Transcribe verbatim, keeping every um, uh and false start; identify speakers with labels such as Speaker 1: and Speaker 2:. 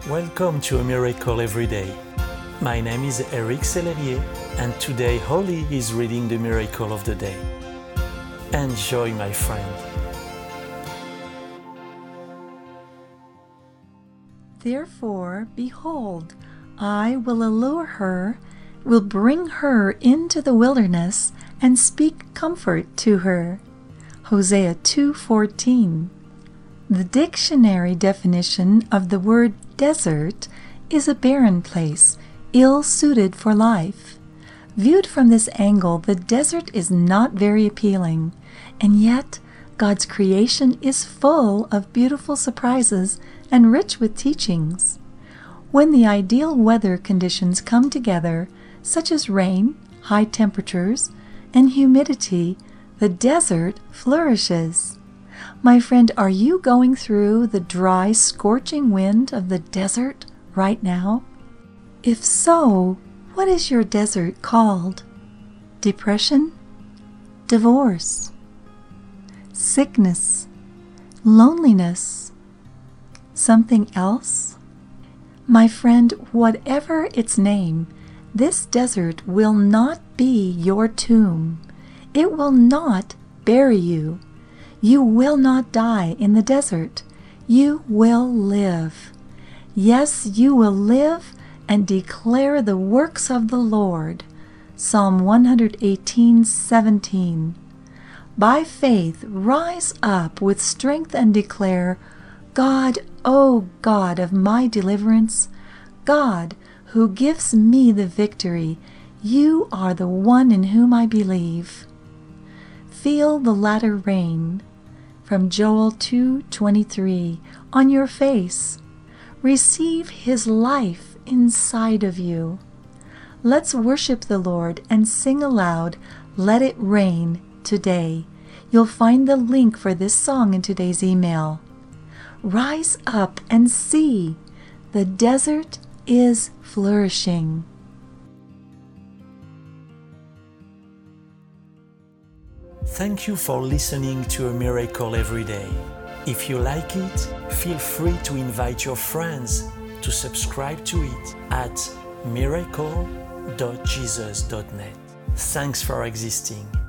Speaker 1: Welcome to A Miracle Every Day. My name is Eric Sellerier, and today Holly is reading the Miracle of the Day. Enjoy, my friend.
Speaker 2: Therefore, behold, I will allure her, will bring her into the wilderness, and speak comfort to her. Hosea two fourteen. The dictionary definition of the word desert is a barren place, ill-suited for life. Viewed from this angle, the desert is not very appealing, and yet God's creation is full of beautiful surprises and rich with teachings. When the ideal weather conditions come together, such as rain, high temperatures, and humidity, the desert flourishes. My friend, are you going through the dry, scorching wind of the desert right now? If so, what is your desert called? Depression? Divorce? Sickness? Loneliness? Something else? My friend, whatever its name, this desert will not be your tomb. It will not bury you. You will not die in the desert. You will live. Yes, you will live and declare the works of the Lord. Psalm one eighteen seventeen. By faith, rise up with strength and declare, God, O God of my deliverance, God, who gives me the victory, you are the one in whom I believe. Feel the latter rain, from Joel two twenty-three, on your face. Receive His life inside of you. Let's worship the Lord and sing aloud, Let It Rain, today. You'll find the link for this song in today's email. Rise up and see. The desert is flourishing.
Speaker 1: Thank you for listening to A Miracle Every Day. If you like it, feel free to invite your friends to subscribe to it at miracle dot jesus dot net. Thanks for existing.